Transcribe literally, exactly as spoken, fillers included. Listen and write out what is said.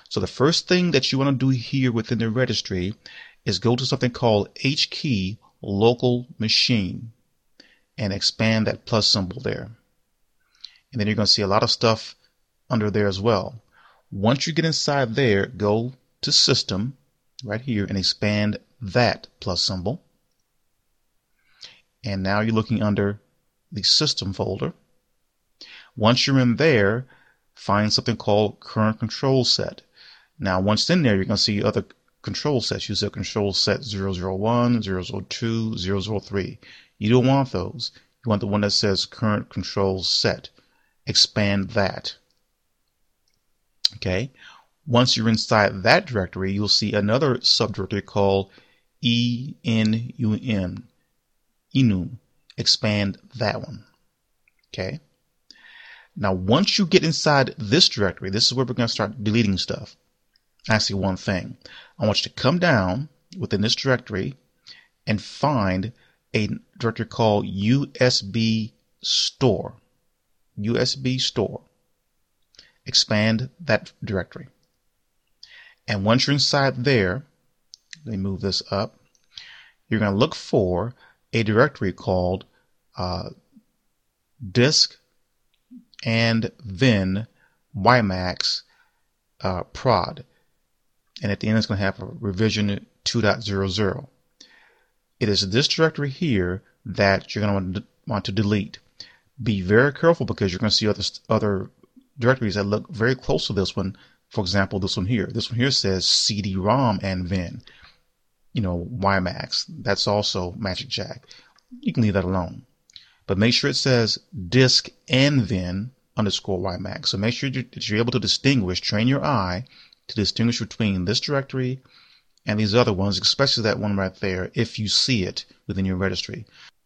So the first thing that you want to do here within the registry is go to something called H key local machine and expand that plus symbol there. And then you're going to see a lot of stuff under there as well. Once you get inside there, go to System right here and expand that plus symbol. And now you're looking under the System folder. Once you're in there, find something called Current Control Set. Now, once in there, you're going to see other control sets. You see Control Set zero zero one, zero zero two, zero zero three. You don't want those. You want the one that says Current Control Set. Expand that. Okay. Once you're inside that directory, you'll see another subdirectory called E N U M. Enum. Expand that one. Okay. Now, once you get inside this directory, this is where we're going to start deleting stuff. Actually, one thing. I want you to come down within this directory and find a directory called U S B Store. U S B Store. Expand that directory. And once you're inside there, let me move this up. You're going to look for a directory called uh, disk and then WiMAX uh, prod. And at the end, it's going to have a revision two point zero zero. It is this directory here that you're going to want to delete. Be very careful because you're going to see other, other directories that look very close to this one. For example, this one here. This one here says C D ROM and Vin. You know, WiMAX. That's also magicJack. You can leave that alone. But make sure it says disk and Vin underscore WiMAX. So make sure that you're able to distinguish, train your eye to distinguish between this directory and these other ones, especially that one right there, if you see it within your registry.